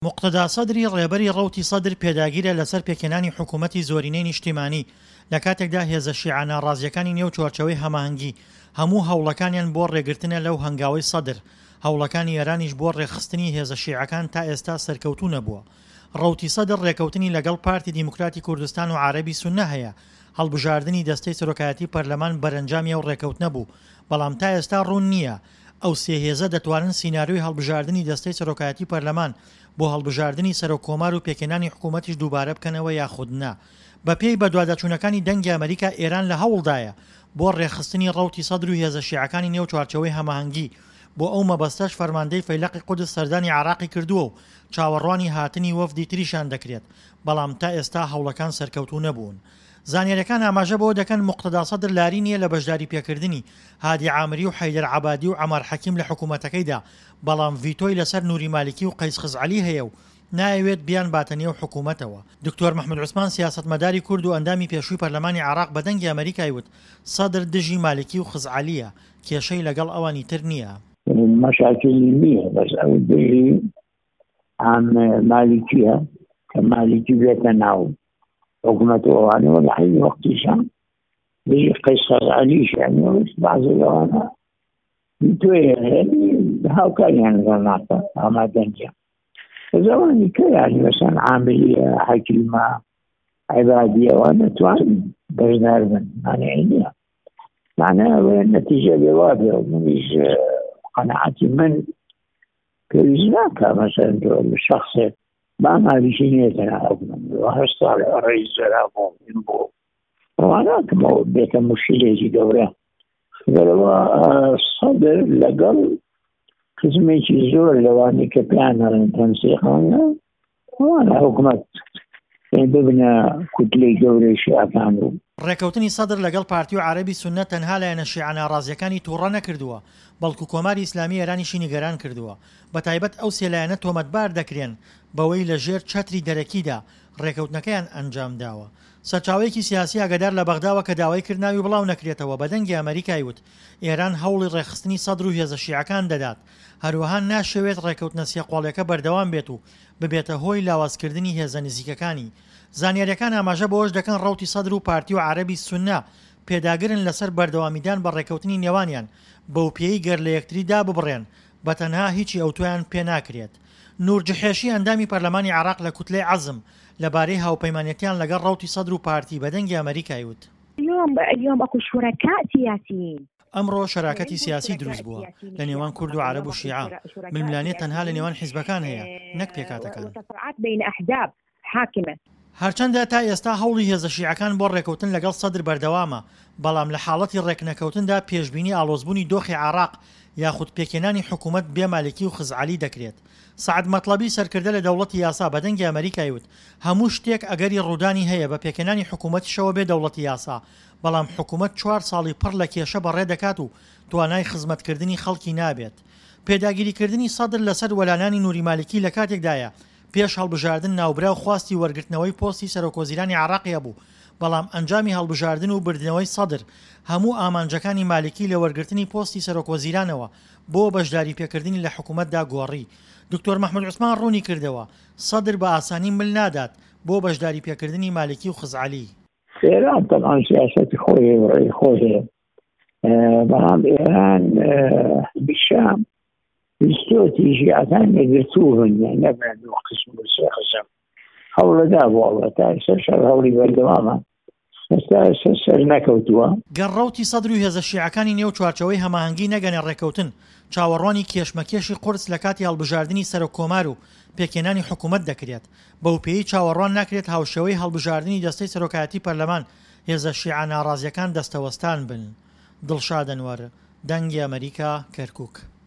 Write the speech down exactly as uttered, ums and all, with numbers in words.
مقتدا سەدری ڕێبەری ڕەوتی سەدر پێداگیرە لەسەر پێکێنانی حکوومەتی زۆرینەی نیشتیمانی لە کاتێکدا هێزە شیعە ناڕازیەکانی نێو چوارچەوەی هەماهەنگی هەموو هەوڵەکانیان بۆ ڕێگرتنە لەو هەنگاوەی سەدر. هەوڵەکانی ئێرانیش بۆ ڕێخستنی هێزە شیعەکان تا ئێستا سەرکەوتوو نەبووە. ڕەوتی سەدر ڕێکەوتنی لەگەڵ پارتی دیموکراتی کوردستان و عارەبی سوننە هەیە. هەڵبژاردننی دەستەی سەرۆکایەتی پەرلەمان بەرەنجامی ئەو ڕێکەوت نەبوو، بەڵام تا ئێستا ڕوون نییە ئەو سێ هێزە دەتوانن سیناریۆی هەڵبژاردننی دەستەی سەرۆکایەتی پەرلەمان بۆ هەڵبژاردننی سەرۆکۆمار و پێکێنانی حکوومەتیش دووبارە بکەنەوە یاخودنا. بە پێی بە دواداچوونەکانی دەنگی ئەمریکا ئێران لە هەوڵدایە بۆ ڕێخستنی ڕەوتی سەدر و هێزە شیعەکانی نێو چوارچەوەی هەماهەنگی. بۆ ئەو مەبەستەش فەرماندەی فەیلەقی قودس سەردانی عێراقی کردووە و چاوەڕوانی هاتنی وەفدی تریشان دەکرێت، بەڵام تا ئێستا هەوڵەکان سەرکەوتوو نەبوون. زانیاریەکان ئاماژە بەوە دەکەن مقتدا سەدر لاری نییە لە بەشداری پێکردنی هادی عامری و حەیدەر عەبادی و عەمەر حەکیم لە حکوومەتەکەیدا، بەڵام ڤیتۆی لەسەر نووری مالیکی و قەیس خزعەلی هەیە و نایەوێت بیان باتە نێو حکوومەتەوە. دکتۆر مەحموود عوسمان سیاسەتمەداری کورد و ئەندامی پێشووی پەرلەمانی عێراق بە دەنگی ئەمریکای وت سەدر دژی مالیکی و خزعەلیە، کێشەی لەگەڵ ئەوانی تر نییە. مشاكل نییە، بەس ئەو دژی عام مالیکیە کە مالیکی بێتە ناو حکوومەتەوەوانە و لە حەیی وەختیشان دژی قەیس خزعەلیش یعنی بەعزێ لەوانە توێ هاوکاریان لەگەڵ ناکە ئامادەنگیان زەوانی کە یانی مەسەن عامریە حەکیمە عیبادی ئەوان دەتوانن بەشدار بن، مانعی نییە. معناه النتيجة بوابة ومنيش قناعتي من كريزناك مثلا الشخص ما ما بيشينيتنا أبنا وهالصار الرئيس سلامه ينبو وانا كما بيت مشكلة دورة قالوا الصدر لقل قسمي زور لواني كبيانا تنسيقنا وانا حكمت ببنى كتلة دورة شيعة ڕێکەوتنی سەدر لەگەڵ پارتی و عارەبی سوننە تەنها لایەنە شیعە ناڕازیەکانی تووڕە نەکردووە، بەڵکو کۆماری ئیسلامی ئێرانیشی نیگەران کردووە. بە تایبەت ئەو سێ لایەنە تۆمەتبار دەکرێن بەوەی لە ژێر چەتری دەرەکیدا ڕێکەوتنەکەیان ئەنجام داوە. سەرچاوەیەکی سیاسی ئاگادار لە بەغداوە کە داوای کردناوی بڵاو نەکرێتەوە بە دەنگی ئەمریکای وت ئێران هەوڵی ڕێخستنی سەدر و هێزە شیعەکان دەدات، هەروەها ناشەوێت ڕێکەوتنە سێقۆڵیەکە بەردەوام بێت و ببێتە هۆی لاوازکردنی هێزە نزیکەکانی. زانیاریەکان ئاماژە بەوەش دەکەن ڕەوتی سەدر و پارتی و عارەبی سوننە پێداگرن لەسەر بەردەوامیدان بە ڕێکەوتنی نێوانیان بەو پێی گەر لە یەکتریدا ببڕێن، بە تەنها هیچی ئەوتۆیان پێ ناکرێت. نور جحێشی ئەندامی پەرلەمانی عێراق لە کوتلەی عەزم لەبارەی هاوپەیمانیەتیان لەگەڵ ڕەوتی سەدر و پارتی بە دەنگی ئەمریکای وت اليوم اليوم اكو شركاء سياسيين. ئەمڕۆ شەراکەتی سیاسی دروست بووە لە نێوان کورد و عەرەب و شیعە. ململانێت تەنها لە نێوان حیزبەکان هەیە، نەک پێکاتەکان. هەرچەندە تا ئێستا هەوڵی هێزە شیعەکان بۆ ڕێکەوتن لەگەڵ سەدر بەردەوامە، بەڵام لە حاڵەتی ڕێکنەکەوتندا پێشبینی ئاڵۆزبوونی دۆخی عێراق یاخود پێکێنانی حکوومەت بێ مالکی و خزعەلی دەکرێت. سەعەد مەطلەبی سەرکردە لە دەوڵەتی یاسا بە دەنگی ئەمریکای وت هەموو شتێک ئەگەری ڕوودانی هەیە بە پێکێنانی حکوومەتیشەوە بێ دەوڵەتی یاسا، بەڵام حکوومەت چوار ساڵی پڕ لە کێشە بەڕێ دەکات و توانای خزمەتکردنی خەڵکی نابێت. پێداگیریکردنی سەدر لەسەر وەلانانی نووری مالکی لە کاتێکدایە پێش هەڵبژاردن ناوبرا و خواستی وەرگرتنەوەی پۆستی سەرۆکۆزیرانی عێراقیە بوو، بەڵام ئەنجامی هەڵبژاردن و بردنەوەی سەدر هەموو ئامانجەکانی مالکی لە وەرگرتنی پۆستی سەرۆکۆزیرانەوە بۆ بەشداری پێکردنی لە حکوومەتدا گۆڕی. دکتۆر مەحموود عوسمان ڕوونی کردەوە سەدر بە ئاسانی مل نادات بۆ بەشداری پێکردنی مالکی و خزعەلی. ئێران طبعا سیاسەتی خۆی وڕێی خۆی هەیە، بەڵام ئێران بیشام بستوتي شيعتان يقرتوهن يعني نبعد وقسم بالسياسة حول ذا والله سرشر هولي بالدوامة سرشر نكوتوها گەڕەوتی سەدر و هێزە شیعەکانی نێو چوارچەوەی هەماهەنگی نەگەنە ڕێکەوتن چاوەڕوانی کێشمەکێشی قورس لە کاتی هەڵبژاردننی سەرۆکۆمار و پێکێنانی حکوومەت دەکرێت. بەو پێی چاوەڕوان ناکرێت هاوشەوەی هەڵبژاردننی دەستەی سەرۆکایەتی پەرلەمان هێزە شیعە ناڕازیەکان دەستەوەستان بن. دڵشاد ئەنوەر، دەنگی ئەمریکا، کەرکووک.